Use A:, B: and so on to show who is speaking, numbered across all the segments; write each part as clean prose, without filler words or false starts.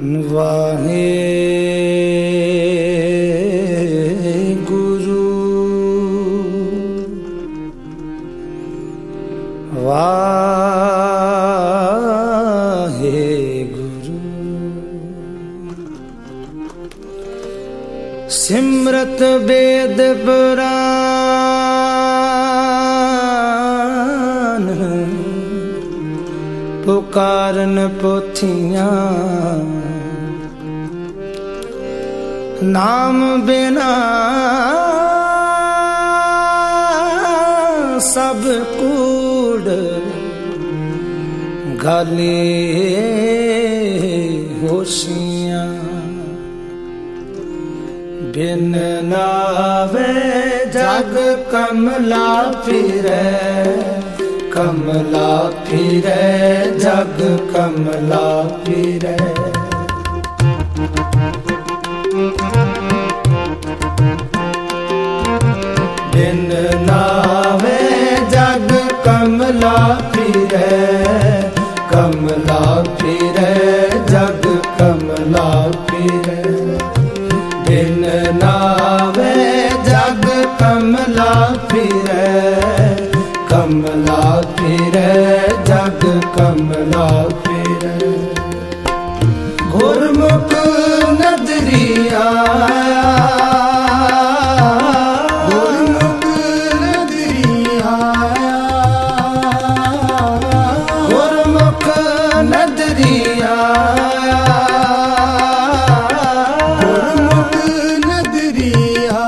A: वाहे गुरु वाहे गुरु। सिमरत वेद पुराण पुकारन पोथियां नाम बिना सब कूड़ गाले होशियां। बिन नावे जग कमला फिरे, कमला फिरे जग कमला फिरे। बिन नावे जग कमला फिरे, कमला फिरे जग कमला फिरे। बिन नावे जग कमला फिरे, कमला फिरे जग कमला फिरे। गुरमुख नदरिया, गुरमुख नदरिया, गुरमुख नदरिया, गुरमुख नदरिया,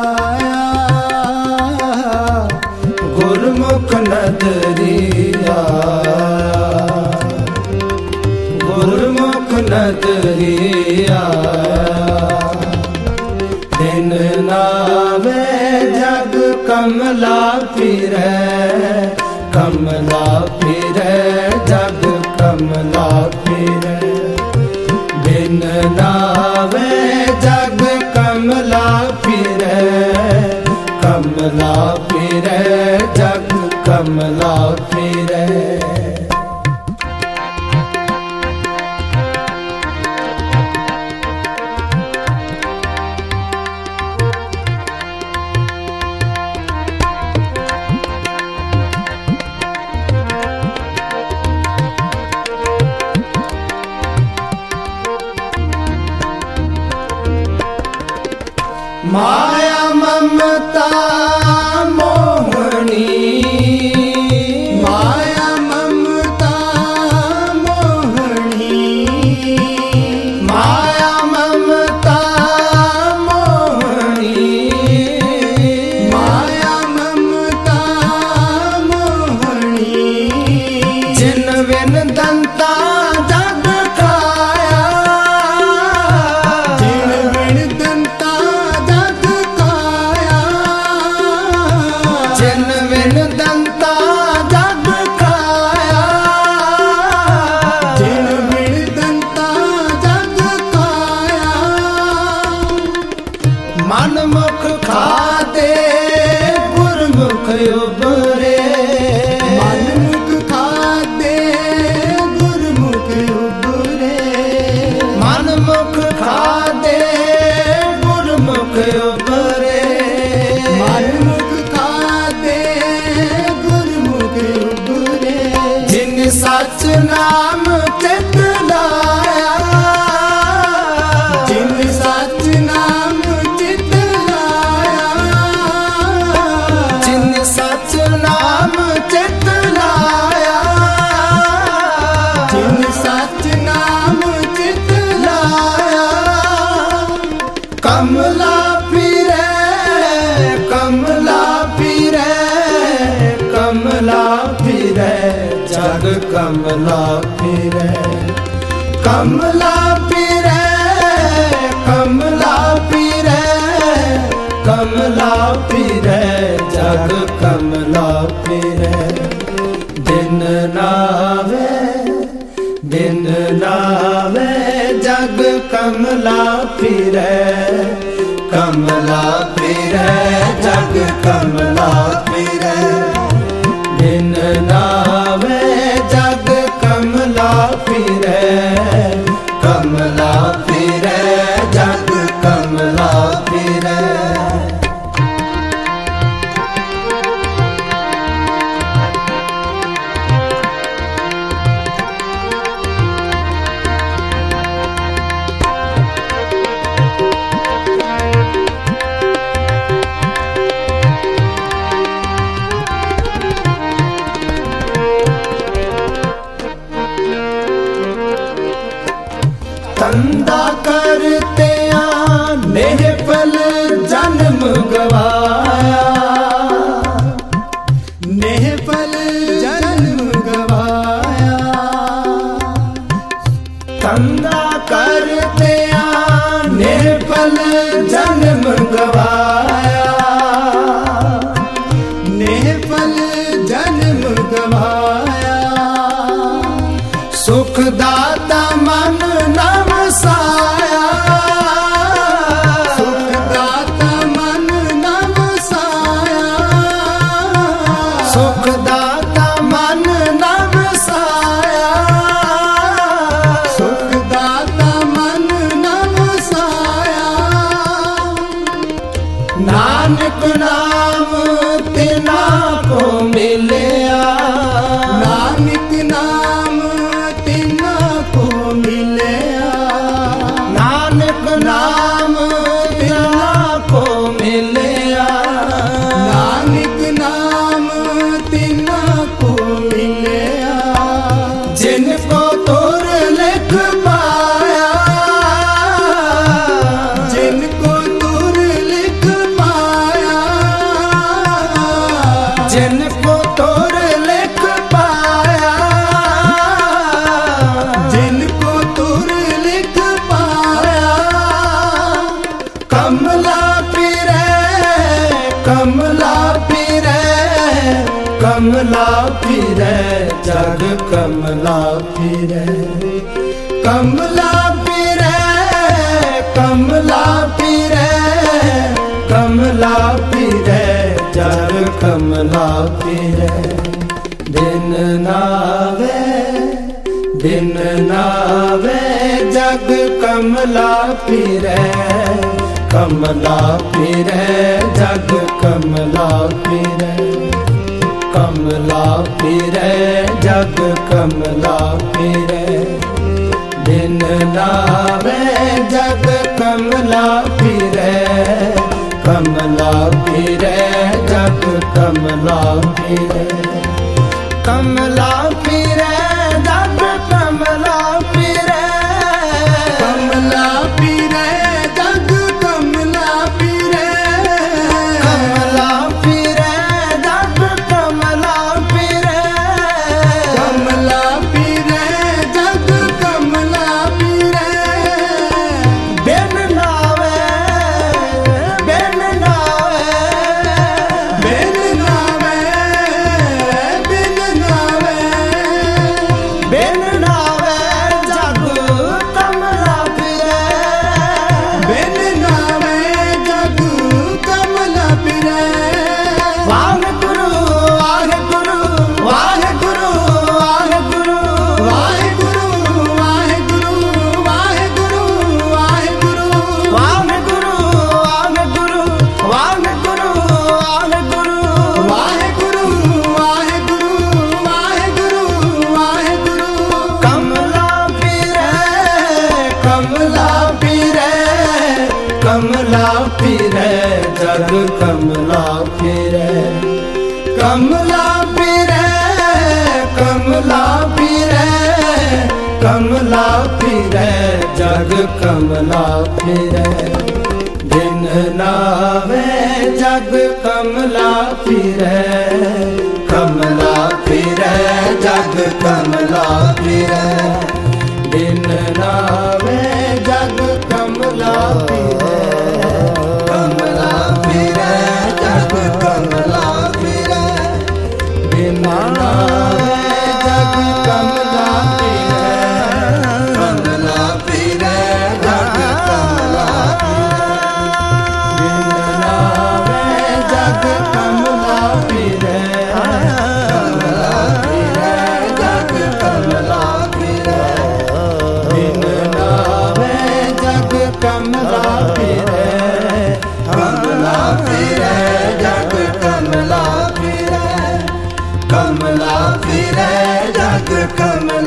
A: गुरमुख नदरिया, गुरमुख नदरिया। बिन नावे जग कमला फिरे, कमला फिरे जग कमला फिरे। बिन नावे जग कमला फिरे, कमला फिरे जग कमला फिरे। माया ममता मोहनी, माया ममता मोहनी, माया ममता मोहनी, माया ममता मोहनी। जिन बिन दंता जग काया, जिन बिन दंता जग काया, जिन बिन दंता जग काया, जिन बिन दंता जग काया। मन मुख खाते गुरमुख उबरे, मन मुख खाते गुरमुख उबरे, मन मुख खाते गुरमुख उबरे, मन मुख खाते गुरमुख उबरे। जिन सच नाम चित लाया, जिन सच नाम चित लाया, जिन सच नाम चित लाया, जिन सच नाम चित लाया। कमला फिरे, कमला फिरे, कमला फिरे जग कमला फिरे। कमला फिरे, कमला फिरे, कमला फिरे जग कमला फिरे। बिन नावे, बिन नावे जग कमला फिरे, कमला फिरे जग कमला फिरे। बिन नावे जग कमला फिरे, कमला फिरे। ਧੰਦਾ ਕਰਤਿਆਂ ਨਿਹਫਲ ਜਨਮ ਗਵਾਇਆ, ਨਿਹਫਲ ਜਨਮ ਗਵਾਇਆ। ਧੰਦਾ ਕਰਤਿਆਂ ਨਿਹਫਲ ਜਨਮ ਗਵਾਇਆ, ਨਿਹਫਲ ਜਨਮ ਗਵਾਇਆ। ਸੁਖ ਦਾਤਾ ਮਨ ਨਾ ਵਸਾਇਆ, ਸੁਖ ਦਾਤਾ ਮਨ ਨਾ ਵਸਾਇਆ, ਸੁਖ ਦਾਤਾ ਮਨ ਨਾ ਵਸਾਇਆ, ਸੁਖ ਦਾਤਾ ਮਨ ਨਾ ਵਸਾਇਆ। ਨਾਨਕ ਨਾਮ ਤਿਨਾ ਕੋ ਮਿਲਿਆ, ਨਾਨਕ ਨਾਮ ਤਿਨਾ ਕੋ ਮਿਲਿਆ, ਨਾਨਕ ਨਾਮ ਤਿਨਾ ਕੋ ਮਿਲਿਆ, ਨਾਨਕ ਨਾਮ ਤਿਨਾ ਕੋ ਮਿਲਿਆ। ਜਿਨ ਕੋ ਤੁਰ ਲਿਖ ਪਾਇਆ, ਜਿਨ ਕੋ ਤੁਰ ਲਿਖ ਪਾਇਆ, ਜਿਨ ਕੋ ਤੁਰ ਲਿਖ ਪਾਇਆ, ਜਿਨ ਕੋ ਤੁਰ ਲਿਖ ਪਾਇਆ। ਕਮਲਾ ਫਿਰੈ, ਕਮਲਾ ਫਿਰੈ, ਕਮਲਾ ਫਿਰੈ ਜਗ ਕਮਲਾ ਫਿਰੈ, ਕਮਲਾ ਫਿਰੈ, ਕਮਲਾ ਫਿਰੈ, ਕਮਲਾ ਫਿਰੈ ਜਗ ਕਮਲਾ ਫਿਰੈ। ਦਿਨ ਨਾਵੇ, ਦਿਨ ਨਾਵੇ ਜਗ ਕਮਲਾ ਫਿਰੈ, ਕਮਲਾ ਫਿਰੈ ਜਗ ਕਮਲਾ ਫਿਰੈ, ਕਮਲਾ ਫਿਰੈ ਜਗ ਕਮਲਾ ਫਿਰੈ। ਦਿਨ ਨਾਵੇ ਜਗ ਕਮਲਾ ਫਿਰੈ, ਕਮਲਾ ਫਿਰੈ ਜਗ ਕਮਲਾ ਫਿਰੈ, ਕਮਲਾ ਫਿਰੈ ਜਗ ਕਮਲਾ ਫਿਰੈ, ਕਮਲਾ ਫਿਰੈ ਜਗ ਕਮਲਾ ਫਿਰੈ, ਕਮਲਾ ਫਿਰੈ ਜਗ ਕਮਲਾ ਫਿਰੈ, ਕਮਲਾ ਫਿਰੈ ਜਗ ਕਮਲਾ ਫਿਰੈ। ਬਿਨ ਨਾਵੇ, ਬਿਨ ਨਾਵੇ, ਬਿਨ ਨਾਵੇ, ਬਿਨ ਨਾਵੇ, ਬਿਨ ਨਾਵੇ ਜਗ ਕਮਲਾ ਫਿਰੈ, ਬਿਨ ਨਾਵੇ ਜਗ ਕਮਲਾ ਫਿਰੈ। ਵਾਹਿਗੁਰੂ ਵਾਹਿਗੁਰੂ ਵਾਹਿਗੁਰੂ ਵਾਹਿਗੁਰੂ ਵਾਹਿਗੁਰੂ ਵਾਹਿਗੁਰੂ ਵਾਹਿਗੁਰੂ ਵਾਹਿਗੁਰੂ ਵਾਹਿਗੁਰੂ ਵਾਹਿਗੁਰੂ ਵਾਹਿਗੁਰੂ ਵਾਹਿਗੁਰੂ ਵਾਹਿਗੁਰੂ ਵਾਹਿਗੁਰੂ ਵਾਹਿਗੁਰੂ। ਕਮਲਾ ਫਿਰੈ, ਕਮਲਾ ਫਿਰੈ, ਕਮਲਾ ਫਿਰੈ ਜਗ ਕਮਲਾ ਫਿਰੈ, ਕਮਲਾ ਫਿਰੈ, ਕਮਲਾ ਫਿਰੈ, ਕਮਲਾ ਫਿਰੈ ਜਗ ਕਮਲਾ ਫਿਰੈ। ਦਿਨ ਨਾਵੇ ਜਗ ਕਮਲਾ ਫਿਰੈ, ਕਮਲਾ ਫਿਰੈ ਜਗ ਕਮਲਾ ਫਿਰੈ। ਦਿਨ ਨਾਵੇ ਜਗ ਕਮਲਾ ਫਿਰੈ, ਕਮਲਾ ਫਿਰੈ ਜਗ ਕਮਲਾ ਫਿਰੈ। ਦਿਨ ਨਾਵੇ ਜਗ ਕਮਲਾ ਫਿਰੈ, ਕਮਲਾ ਫਿਰੈ ਜਗ ਕਮਲਾ ਫਿਰੈ। ਦਿਨ ਨਾਵੇ ਜਗ ਕਮਲਾ ਫਿਰੈ, ਕਮਲਾ ਫਿਰੈ ਜਗ ਕਮਲਾ ਫਿਰੈ। ਦਿਨ ਨਾਵੇ ਜਗ ਕਮਲਾ ਫਿਰੈ, ਕਮਲਾ ਫਿਰੈ ਜਗ ਕਮਲਾ ਫਿਰੈ, ਕਮਲਾ ਫਿਰੈ ਜਗ ਕਮਲਾ